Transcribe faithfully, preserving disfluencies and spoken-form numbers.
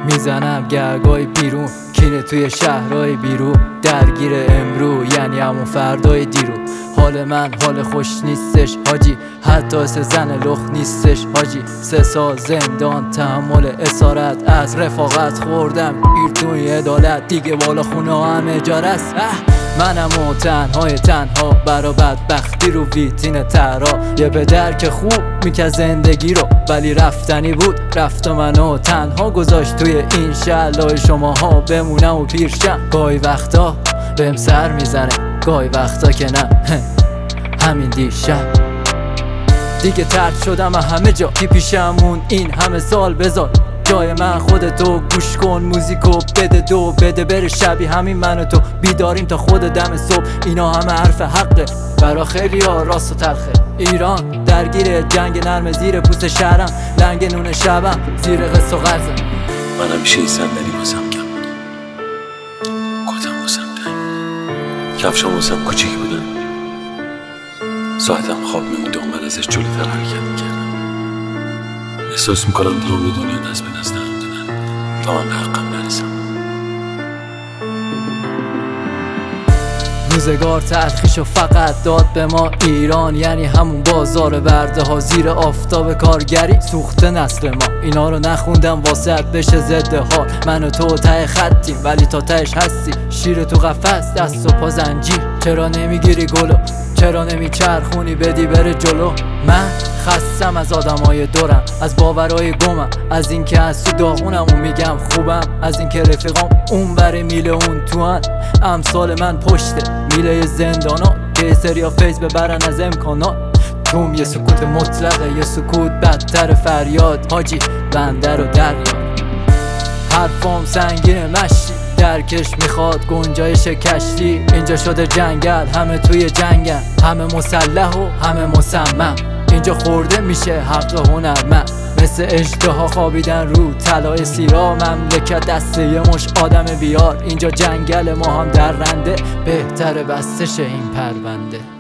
میزنم گرگای بیرون، کینه توی شهرهای بیرون، درگیر امرو یعنی همون فردای دیرو. حال من حال خوش نیستش حاجی، حتی سه زن لخ نیستش حاجی. سه سال زندان تحمل اسارت، از رفاقت خوردم گیر توی عدالت، دیگه بالا خونه همه جارست. منم و تنهای تنها برا بدبختی رو ویتین ترا، یه پدر که خوب میکرد زندگی رو ولی رفتنی بود، رفت و منو تنها گذاشت توی این شهر. لای شماها بمونم و پیرشم، گاهی وقتا بهم سر میزنه، گاهی وقتا که نه. همین دیشب دیگه ترد شدم همه جا، کی پیشمون این همه سال بذار جای من خودتو گوش کن، موزیکو بده دو بده بره شبی همین من و تو بیداریم تا خود دم صبح. اینا همه حرف حقه برا خیلی ها راست و تلخه. ایران درگیر جنگ نرم زیر پوست شهرم، لنگ نون شبم زیر قصه و غرزم. من همیشه این صندلی واسم کم بود، کتم واسم تنگ، کفشام واسم کوچیک بودن، ساعتم خواب میمونده و من ازش جلوتر حرکت میکردم. احساس میکنم تمام دنیا دست به دست درم دادن تا من به حقم نرسم. روزگار تلخیشو فقط داد به ما ایران، یعنی همون بازار برده ها زیر آفتاب کارگری سوخته نسل ما. اینا رو نخوندم واسه بشه ضد حال، من و تو ته خطیم ولی تا تهش هستی شیر تو قفس دست و پا زنجیر. چرا نمیگیری گلو، چرا نمیچرخونی بدی بره جلو؟ من خستم از آدمای دورم، از باورای گمم، از اینکه از تو داغونم و میگم خوبم، از اینکه رفیقام اون بره میله اون تو هن. امثال من پشته میله زندانا که سریا فیض ببرن از امکانات. توم یه سکوت مطلقه، یه سکوت بدتر فریاد حاجی بنده رو دریا. حرفام سنگین مشتی درکش میخواد گنجایش کشتی، اینجا شده جنگل همه توی جنگن، همه مسلح و همه مصمم. اینجا خورده میشه حق هنرمند، مثل اژدها خوابیدن رو طلای سیرا. مملکت دسته یه مش آدم بیار، اینجا جنگل ما هم درنده، بهتره بسته شه این پرونده.